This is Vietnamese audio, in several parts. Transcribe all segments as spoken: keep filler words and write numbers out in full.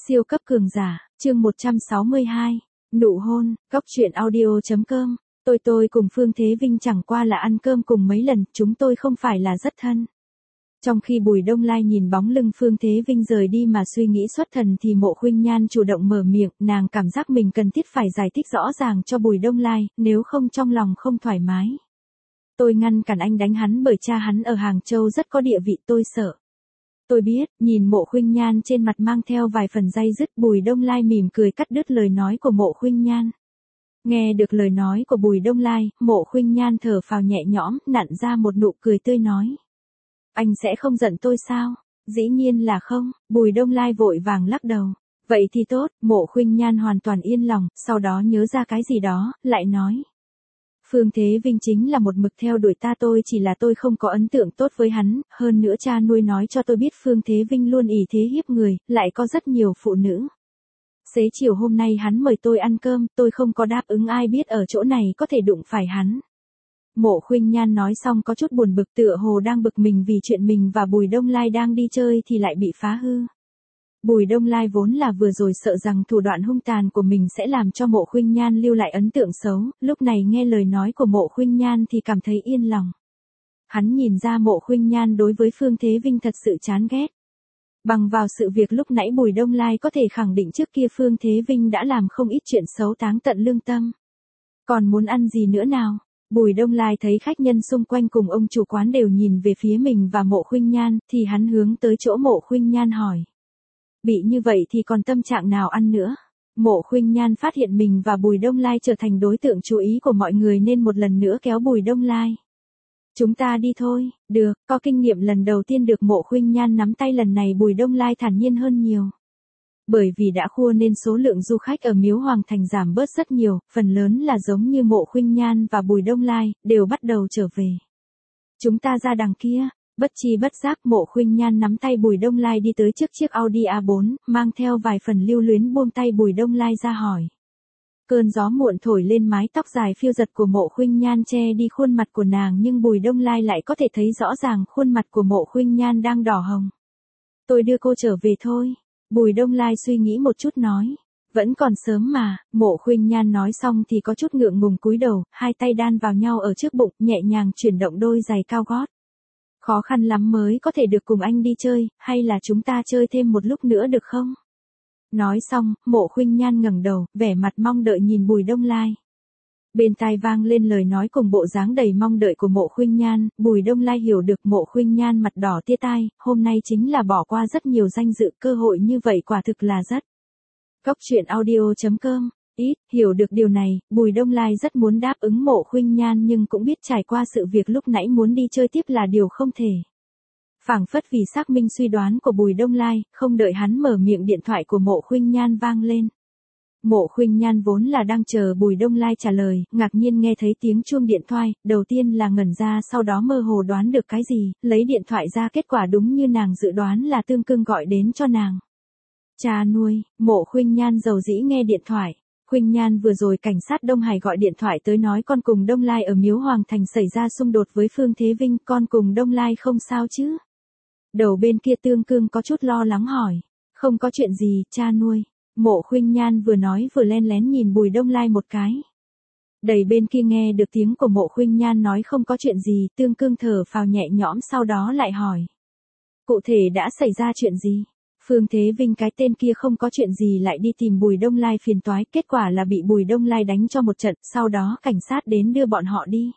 Siêu cấp cường giả, chương một trăm sáu mươi hai, nụ hôn, góc truyện audio.com, tôi tôi cùng Phương Thế Vinh chẳng qua là ăn cơm cùng mấy lần, chúng tôi không phải là rất thân. Trong khi Bùi Đông Lai nhìn bóng lưng Phương Thế Vinh rời đi mà suy nghĩ xuất thần thì Mộ Khuynh Nhan chủ động mở miệng, nàng cảm giác mình cần thiết phải giải thích rõ ràng cho Bùi Đông Lai, nếu không trong lòng không thoải mái. Tôi ngăn cản anh đánh hắn bởi cha hắn ở Hàng Châu rất có địa vị, tôi sợ. Tôi biết, nhìn Mộ Khuynh Nhan trên mặt mang theo vài phần day dứt, Bùi Đông Lai mỉm cười cắt đứt lời nói của Mộ Khuynh Nhan. Nghe được lời nói của Bùi Đông Lai, Mộ Khuynh Nhan thở phào nhẹ nhõm, nặn ra một nụ cười tươi nói. Anh sẽ không giận tôi sao? Dĩ nhiên là không, Bùi Đông Lai vội vàng lắc đầu. Vậy thì tốt, Mộ Khuynh Nhan hoàn toàn yên lòng, sau đó nhớ ra cái gì đó, lại nói. Phương Thế Vinh chính là một mực theo đuổi ta, tôi chỉ là tôi không có ấn tượng tốt với hắn, hơn nữa cha nuôi nói cho tôi biết Phương Thế Vinh luôn ỷ thế hiếp người, lại có rất nhiều phụ nữ. Xế chiều hôm nay hắn mời tôi ăn cơm, tôi không có đáp ứng, ai biết ở chỗ này có thể đụng phải hắn. Mộ Khuynh Nhan nói xong có chút buồn bực, tựa hồ đang bực mình vì chuyện mình và Bùi Đông Lai đang đi chơi thì lại bị phá hư. Bùi Đông Lai vốn là vừa rồi sợ rằng thủ đoạn hung tàn của mình sẽ làm cho Mộ Khuynh Nhan lưu lại ấn tượng xấu, lúc này nghe lời nói của Mộ Khuynh Nhan thì cảm thấy yên lòng. Hắn nhìn ra Mộ Khuynh Nhan đối với Phương Thế Vinh thật sự chán ghét. Bằng vào sự việc lúc nãy Bùi Đông Lai có thể khẳng định trước kia Phương Thế Vinh đã làm không ít chuyện xấu táng tận lương tâm. Còn muốn ăn gì nữa nào? Bùi Đông Lai thấy khách nhân xung quanh cùng ông chủ quán đều nhìn về phía mình và Mộ Khuynh Nhan, thì hắn hướng tới chỗ Mộ Khuynh Nhan hỏi. Bị như vậy thì còn tâm trạng nào ăn nữa? Mộ Khuynh Nhan phát hiện mình và Bùi Đông Lai trở thành đối tượng chú ý của mọi người nên một lần nữa kéo Bùi Đông Lai. Chúng ta đi thôi, được, có kinh nghiệm lần đầu tiên được Mộ Khuynh Nhan nắm tay, lần này Bùi Đông Lai thản nhiên hơn nhiều. Bởi vì đã khua nên số lượng du khách ở Miếu Hoàng Thành giảm bớt rất nhiều, phần lớn là giống như Mộ Khuynh Nhan và Bùi Đông Lai, đều bắt đầu trở về. Chúng ta ra đằng kia. Bất chi bất giác Mộ Khuynh Nhan nắm tay Bùi Đông Lai đi tới trước chiếc Audi a bốn, mang theo vài phần lưu luyến buông tay Bùi Đông Lai ra hỏi. Cơn gió muộn thổi lên mái tóc dài phiêu giật của Mộ Khuynh Nhan che đi khuôn mặt của nàng, nhưng Bùi Đông Lai lại có thể thấy rõ ràng khuôn mặt của Mộ Khuynh Nhan đang đỏ hồng. Tôi đưa cô trở về thôi. Bùi Đông Lai suy nghĩ một chút nói. Vẫn còn sớm mà. Mộ Khuynh Nhan nói xong thì có chút ngượng ngùng cúi đầu, hai tay đan vào nhau ở trước bụng, nhẹ nhàng chuyển động đôi giày cao gót. Khó khăn lắm mới có thể được cùng anh đi chơi, hay là chúng ta chơi thêm một lúc nữa được không? Nói xong, Mộ Khuynh Nhan ngẩng đầu, vẻ mặt mong đợi nhìn Bùi Đông Lai. Bên tai vang lên lời nói cùng bộ dáng đầy mong đợi của Mộ Khuynh Nhan, Bùi Đông Lai hiểu được Mộ Khuynh Nhan mặt đỏ tia tai, hôm nay chính là bỏ qua rất nhiều danh dự, cơ hội như vậy quả thực là rất. Góc truyện audio.com. Ít, hiểu được điều này, Bùi Đông Lai rất muốn đáp ứng Mộ Khuynh Nhan nhưng cũng biết trải qua sự việc lúc nãy muốn đi chơi tiếp là điều không thể. Phảng phất vì xác minh suy đoán của Bùi Đông Lai, không đợi hắn mở miệng điện thoại của Mộ Khuynh Nhan vang lên. Mộ Khuynh Nhan vốn là đang chờ Bùi Đông Lai trả lời, ngạc nhiên nghe thấy tiếng chuông điện thoại, đầu tiên là ngẩn ra, sau đó mơ hồ đoán được cái gì, lấy điện thoại ra, kết quả đúng như nàng dự đoán là Tương Cương gọi đến cho nàng. Cha nuôi. Mộ Khuynh Nhan dầu dĩ nghe điện thoại. Khuynh Nhan vừa rồi cảnh sát Đông Hải gọi điện thoại tới nói con cùng Đông Lai ở Miếu Hoàng Thành xảy ra xung đột với Phương Thế Vinh, con cùng Đông Lai không sao chứ? Đầu bên kia Tương Cương có chút lo lắng hỏi. Không có chuyện gì, cha nuôi. Mộ Khuynh Nhan vừa nói vừa len lén nhìn Bùi Đông Lai một cái. Đầy bên kia nghe được tiếng của Mộ Khuynh Nhan nói không có chuyện gì, Tương Cương thở phào nhẹ nhõm, sau đó lại hỏi. Cụ thể đã xảy ra chuyện gì? Phương Thế Vinh cái tên kia không có chuyện gì lại đi tìm Bùi Đông Lai phiền toái, kết quả là bị Bùi Đông Lai đánh cho một trận, sau đó cảnh sát đến đưa bọn họ đi.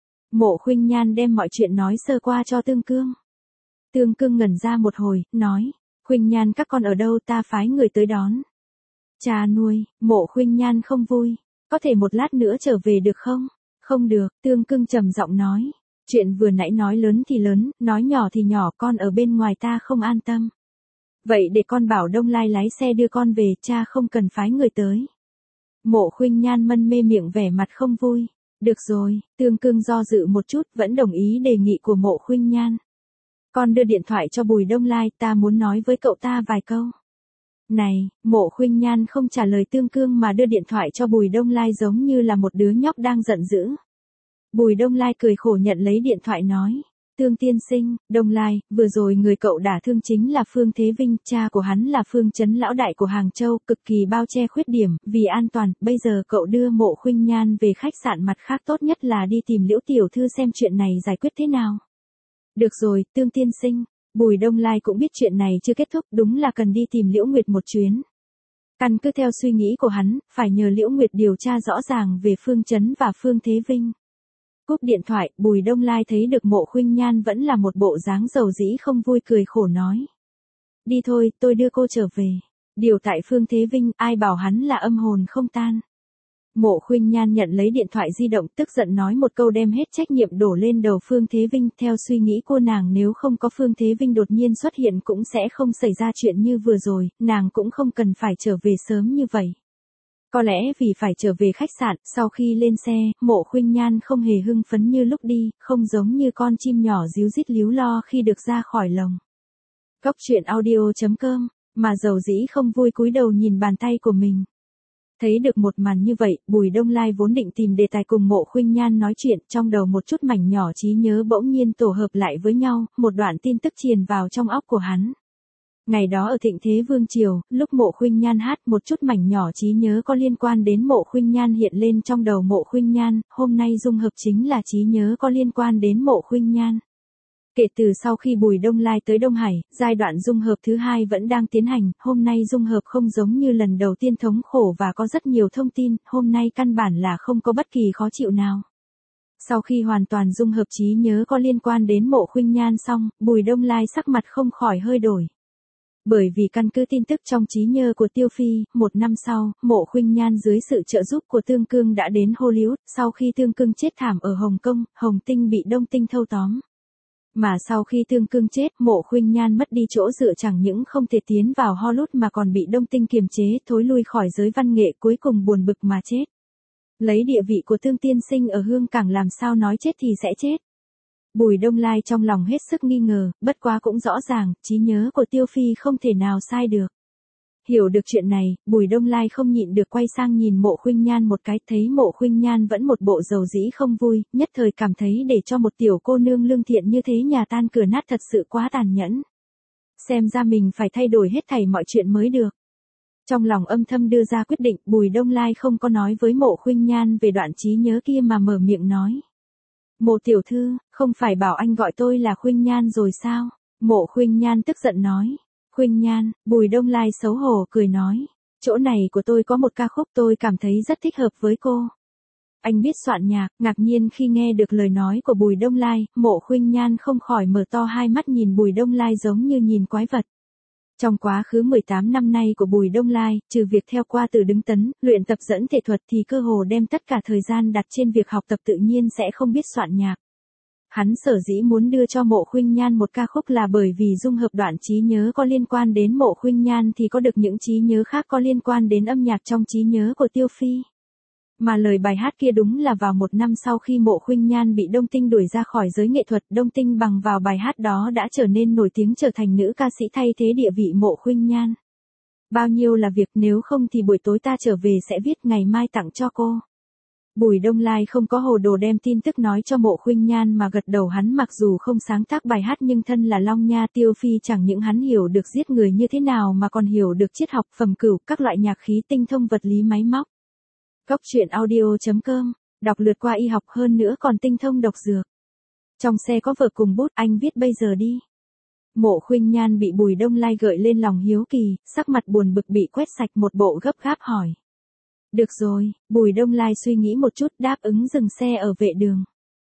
Mộ Khuynh Nhan đem mọi chuyện nói sơ qua cho Tương Cương. Tương Cương ngẩn ra một hồi, nói, Khuynh Nhan các con ở đâu, ta phái người tới đón. Cha nuôi. Mộ Khuynh Nhan không vui. Có thể một lát nữa trở về được không? Không được, Tương Cương trầm giọng nói. Chuyện vừa nãy nói lớn thì lớn, nói nhỏ thì nhỏ, con ở bên ngoài ta không an tâm. Vậy để con bảo Đông Lai lái xe đưa con về, cha không cần phái người tới. Mộ Khuynh Nhan mân mê miệng vẻ mặt không vui. Được rồi, Tương Cương do dự một chút, vẫn đồng ý đề nghị của Mộ Khuynh Nhan. Con đưa điện thoại cho Bùi Đông Lai, ta muốn nói với cậu ta vài câu. Này, Mộ Khuynh Nhan không trả lời Tương Cương mà đưa điện thoại cho Bùi Đông Lai giống như là một đứa nhóc đang giận dữ. Bùi Đông Lai cười khổ nhận lấy điện thoại nói. Tương tiên sinh, Đông Lai, vừa rồi người cậu đả thương chính là Phương Thế Vinh, cha của hắn là Phương Chấn lão đại của Hàng Châu, cực kỳ bao che khuyết điểm, vì an toàn, bây giờ cậu đưa Mộ Khuynh Nhan về khách sạn, mặt khác tốt nhất là đi tìm Liễu tiểu thư xem chuyện này giải quyết thế nào. Được rồi, Tương tiên sinh, Bùi Đông Lai cũng biết chuyện này chưa kết thúc, đúng là cần đi tìm Liễu Nguyệt một chuyến. Căn cứ theo suy nghĩ của hắn, phải nhờ Liễu Nguyệt điều tra rõ ràng về Phương Chấn và Phương Thế Vinh. Cúp điện thoại, Bùi Đông Lai thấy được Mộ Khuynh Nhan vẫn là một bộ dáng dầu dĩ không vui, cười khổ nói. Đi thôi, tôi đưa cô trở về. Điều tại Phương Thế Vinh, ai bảo hắn là âm hồn không tan. Mộ Khuynh Nhan nhận lấy điện thoại di động, tức giận nói một câu đem hết trách nhiệm đổ lên đầu Phương Thế Vinh. Theo suy nghĩ của nàng, nếu không có Phương Thế Vinh đột nhiên xuất hiện cũng sẽ không xảy ra chuyện như vừa rồi, nàng cũng không cần phải trở về sớm như vậy. Có lẽ vì phải trở về khách sạn, sau khi lên xe, Mộ Khuynh Nhan không hề hưng phấn như lúc đi, không giống như con chim nhỏ ríu rít líu lo khi được ra khỏi lồng. Cốc truyện audio chấm com, mà dầu dĩ không vui cúi đầu nhìn bàn tay của mình. Thấy được một màn như vậy, Bùi Đông Lai vốn định tìm đề tài cùng Mộ Khuynh Nhan nói chuyện, trong đầu một chút mảnh nhỏ trí nhớ bỗng nhiên tổ hợp lại với nhau, một đoạn tin tức truyền vào trong óc của hắn. Ngày đó ở Thịnh Thế Vương Triều, lúc Mộ Khuynh Nhan hát, một chút mảnh nhỏ trí nhớ có liên quan đến Mộ Khuynh Nhan hiện lên trong đầu Mộ Khuynh Nhan, hôm nay dung hợp chính là trí nhớ có liên quan đến Mộ Khuynh Nhan. Kể từ sau khi Bùi Đông Lai tới Đông Hải, giai đoạn dung hợp thứ hai vẫn đang tiến hành, hôm nay dung hợp không giống như lần đầu tiên thống khổ và có rất nhiều thông tin, hôm nay căn bản là không có bất kỳ khó chịu nào. Sau khi hoàn toàn dung hợp trí nhớ có liên quan đến Mộ Khuynh Nhan xong, Bùi Đông Lai sắc mặt không khỏi hơi đổi. Bởi vì căn cứ tin tức trong trí nhớ của Tiêu Phi, một năm sau, Mộ Khuynh Nhan dưới sự trợ giúp của Tương Cương đã đến Hollywood, sau khi Tương Cương chết thảm ở Hồng Kông, Hồng Tinh bị Đông Tinh thâu tóm. Mà sau khi Tương Cương chết, Mộ Khuynh Nhan mất đi chỗ dựa, chẳng những không thể tiến vào Hollywood mà còn bị Đông Tinh kiềm chế, thối lui khỏi giới văn nghệ, cuối cùng buồn bực mà chết. Lấy địa vị của Tương tiên sinh ở Hương Cảng, làm sao nói chết thì sẽ chết. Bùi Đông Lai trong lòng hết sức nghi ngờ, bất quá cũng rõ ràng, trí nhớ của Tiêu Phi không thể nào sai được. Hiểu được chuyện này, Bùi Đông Lai không nhịn được quay sang nhìn Mộ Khuynh Nhan một cái, thấy Mộ Khuynh Nhan vẫn một bộ dầu dĩ không vui, nhất thời cảm thấy để cho một tiểu cô nương lương thiện như thế nhà tan cửa nát thật sự quá tàn nhẫn. Xem ra mình phải thay đổi hết thảy mọi chuyện mới được. Trong lòng âm thầm đưa ra quyết định, Bùi Đông Lai không có nói với Mộ Khuynh Nhan về đoạn trí nhớ kia mà mở miệng nói. Mộ tiểu thư, không phải bảo anh gọi tôi là Khuynh Nhan rồi sao? Mộ Khuynh Nhan tức giận nói. Khuynh Nhan, Bùi Đông Lai xấu hổ cười nói. Chỗ này của tôi có một ca khúc tôi cảm thấy rất thích hợp với cô. Anh biết soạn nhạc, ngạc nhiên khi nghe được lời nói của Bùi Đông Lai, Mộ Khuynh Nhan không khỏi mở to hai mắt nhìn Bùi Đông Lai giống như nhìn quái vật. Trong quá khứ mười tám năm nay của Bùi Đông Lai, trừ việc theo qua từ đứng tấn, luyện tập dẫn thể thuật thì cơ hồ đem tất cả thời gian đặt trên việc học tập, tự nhiên sẽ không biết soạn nhạc. Hắn sở dĩ muốn đưa cho Mộ Khuynh Nhan một ca khúc là bởi vì dung hợp đoạn trí nhớ có liên quan đến Mộ Khuynh Nhan thì có được những trí nhớ khác có liên quan đến âm nhạc trong trí nhớ của Tiêu Phi. Mà lời bài hát kia đúng là vào một năm sau khi Mộ Khuynh Nhan bị Đông Tinh đuổi ra khỏi giới nghệ thuật, Đông Tinh bằng vào bài hát đó đã trở nên nổi tiếng, trở thành nữ ca sĩ thay thế địa vị Mộ Khuynh Nhan. Bao nhiêu là việc, nếu không thì buổi tối ta trở về sẽ viết, ngày mai tặng cho cô. Bùi Đông Lai không có hồ đồ đem tin tức nói cho Mộ Khuynh Nhan mà gật đầu, hắn mặc dù không sáng tác bài hát nhưng thân là Long Nha Tiêu Phi, chẳng những hắn hiểu được giết người như thế nào mà còn hiểu được triết học, phẩm cửu, các loại nhạc khí, tinh thông vật lý máy móc. Cốc truyện audio chấm com, đọc lượt qua y học, hơn nữa còn tinh thông độc dược. Trong xe có vở cùng bút, anh viết bây giờ đi. Mộ Khuynh Nhan bị Bùi Đông Lai gợi lên lòng hiếu kỳ, sắc mặt buồn bực bị quét sạch, một bộ gấp gáp hỏi. Được rồi, Bùi Đông Lai suy nghĩ một chút đáp ứng dừng xe ở vệ đường.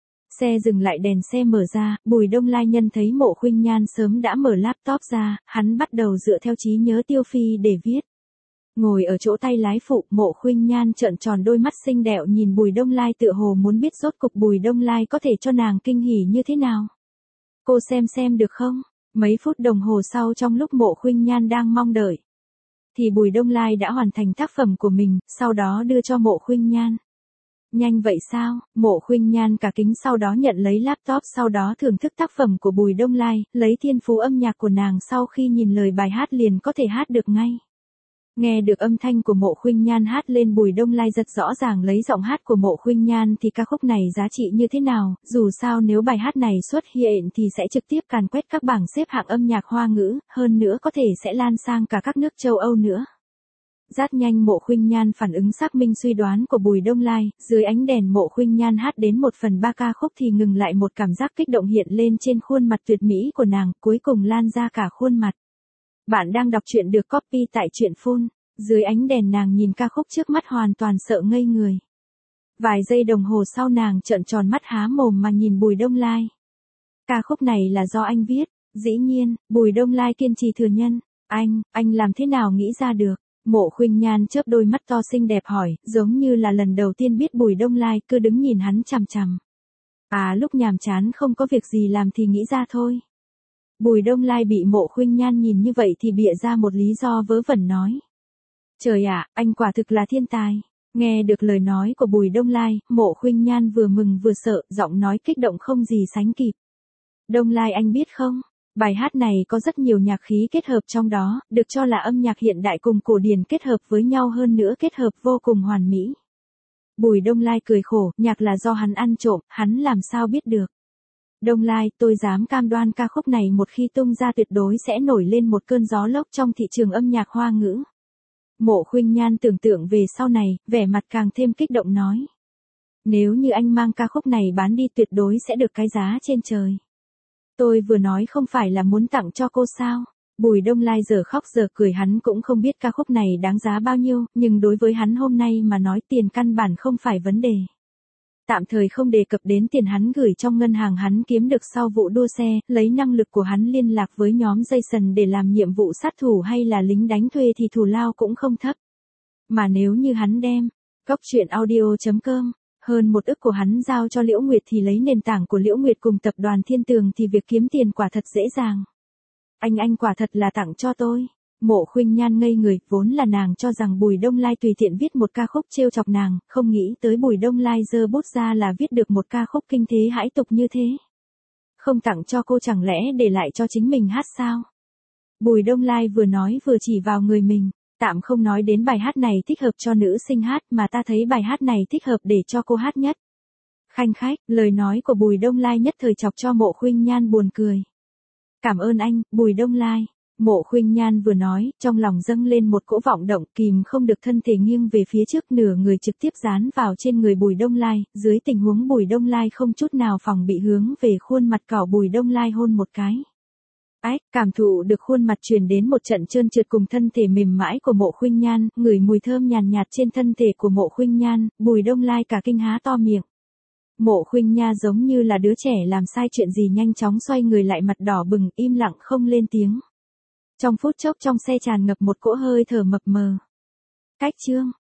Xe dừng lại, đèn xe mở ra, Bùi Đông Lai nhân thấy Mộ Khuynh Nhan sớm đã mở laptop ra, hắn bắt đầu dựa theo trí nhớ Tiêu Phi để viết. Ngồi ở chỗ tay lái phụ, Mộ Khuynh Nhan trợn tròn đôi mắt xinh đẹp nhìn Bùi Đông Lai, tựa hồ muốn biết rốt cục Bùi Đông Lai có thể cho nàng kinh hỉ như thế nào. Cô xem xem được không? Mấy phút đồng hồ sau, trong lúc Mộ Khuynh Nhan đang mong đợi, thì Bùi Đông Lai đã hoàn thành tác phẩm của mình, sau đó đưa cho Mộ Khuynh Nhan. Nhanh vậy sao? Mộ Khuynh Nhan cả kính, sau đó nhận lấy laptop, sau đó thưởng thức tác phẩm của Bùi Đông Lai, lấy thiên phú âm nhạc của nàng, sau khi nhìn lời bài hát liền có thể hát được ngay. Nghe được âm thanh của Mộ Khuynh Nhan hát lên, Bùi Đông Lai rất rõ ràng lấy giọng hát của Mộ Khuynh Nhan thì ca khúc này giá trị như thế nào, dù sao nếu bài hát này xuất hiện thì sẽ trực tiếp càn quét các bảng xếp hạng âm nhạc Hoa ngữ, hơn nữa có thể sẽ lan sang cả các nước châu Âu nữa. Rất nhanh Mộ Khuynh Nhan phản ứng xác minh suy đoán của Bùi Đông Lai, dưới ánh đèn Mộ Khuynh Nhan hát đến một phần ba ca khúc thì ngừng lại, một cảm giác kích động hiện lên trên khuôn mặt tuyệt mỹ của nàng, cuối cùng lan ra cả khuôn mặt. Bạn đang đọc truyện được copy tại truyện phun. Dưới ánh đèn nàng nhìn ca khúc trước mắt hoàn toàn sợ ngây người. Vài giây đồng hồ sau nàng trợn tròn mắt há mồm mà nhìn Bùi Đông Lai. Ca khúc này là do anh viết. Dĩ nhiên, Bùi Đông Lai kiên trì thừa nhận. Anh, anh làm thế nào nghĩ ra được? Mộ Khuynh Nhan chớp đôi mắt to xinh đẹp hỏi, giống như là lần đầu tiên biết Bùi Đông Lai, cứ đứng nhìn hắn chằm chằm. À, lúc nhàm chán không có việc gì làm thì nghĩ ra thôi. Bùi Đông Lai bị Mộ Khuynh Nhan nhìn như vậy thì bịa ra một lý do vớ vẩn nói. Trời ạ, anh quả thực là thiên tài. Nghe được lời nói của Bùi Đông Lai, Mộ Khuynh Nhan vừa mừng vừa sợ, giọng nói kích động không gì sánh kịp. Đông Lai, anh biết không, bài hát này có rất nhiều nhạc khí kết hợp trong đó, được cho là âm nhạc hiện đại cùng cổ điển kết hợp với nhau, hơn nữa kết hợp vô cùng hoàn mỹ. Bùi Đông Lai cười khổ, nhạc là do hắn ăn trộm, hắn làm sao biết được. Đông Lai, tôi dám cam đoan ca khúc này một khi tung ra tuyệt đối sẽ nổi lên một cơn gió lốc trong thị trường âm nhạc Hoa ngữ. Mộ Khuynh Nhan tưởng tượng về sau này, vẻ mặt càng thêm kích động nói. Nếu như anh mang ca khúc này bán đi tuyệt đối sẽ được cái giá trên trời. Tôi vừa nói không phải là muốn tặng cho cô sao? Bùi Đông Lai giờ khóc giờ cười, hắn cũng không biết ca khúc này đáng giá bao nhiêu, nhưng đối với hắn hôm nay mà nói tiền căn bản không phải vấn đề. Tạm thời không đề cập đến tiền hắn gửi trong ngân hàng hắn kiếm được sau vụ đua xe, lấy năng lực của hắn liên lạc với nhóm Jason để làm nhiệm vụ sát thủ hay là lính đánh thuê thì thù lao cũng không thấp. Mà nếu như hắn đem Cóc Truyện Audio chấm com hơn một ức của hắn giao cho Liễu Nguyệt thì lấy nền tảng của Liễu Nguyệt cùng tập đoàn Thiên Tường thì việc kiếm tiền quả thật dễ dàng. Anh anh quả thật là tặng cho tôi. Mộ Khuynh Nhan ngây người, vốn là nàng cho rằng Bùi Đông Lai tùy tiện viết một ca khúc trêu chọc nàng, không nghĩ tới Bùi Đông Lai giơ bút ra là viết được một ca khúc kinh thế hãi tục như thế. Không tặng cho cô chẳng lẽ để lại cho chính mình hát sao? Bùi Đông Lai vừa nói vừa chỉ vào người mình, tạm không nói đến bài hát này thích hợp cho nữ sinh hát mà ta thấy bài hát này thích hợp để cho cô hát nhất. Khanh khách, lời nói của Bùi Đông Lai nhất thời chọc cho Mộ Khuynh Nhan buồn cười. Cảm ơn anh, Bùi Đông Lai. Mộ Khuynh Nhan vừa nói, trong lòng dâng lên một cỗ vọng động, kìm không được thân thể nghiêng về phía trước, nửa người trực tiếp dán vào trên người Bùi Đông Lai, dưới tình huống Bùi Đông Lai không chút nào phòng bị hướng về khuôn mặt cỏ Bùi Đông Lai hôn một cái. Ách, cảm thụ được khuôn mặt truyền đến một trận trơn trượt cùng thân thể mềm mại của Mộ Khuynh Nhan, ngửi mùi thơm nhàn nhạt, nhạt trên thân thể của Mộ Khuynh Nhan, Bùi Đông Lai cả kinh há to miệng. Mộ Khuynh Nhan giống như là đứa trẻ làm sai chuyện gì nhanh chóng xoay người lại, mặt đỏ bừng, im lặng không lên tiếng. Trong phút chốc trong xe tràn ngập một cỗ hơi thở mập mờ. Cách chương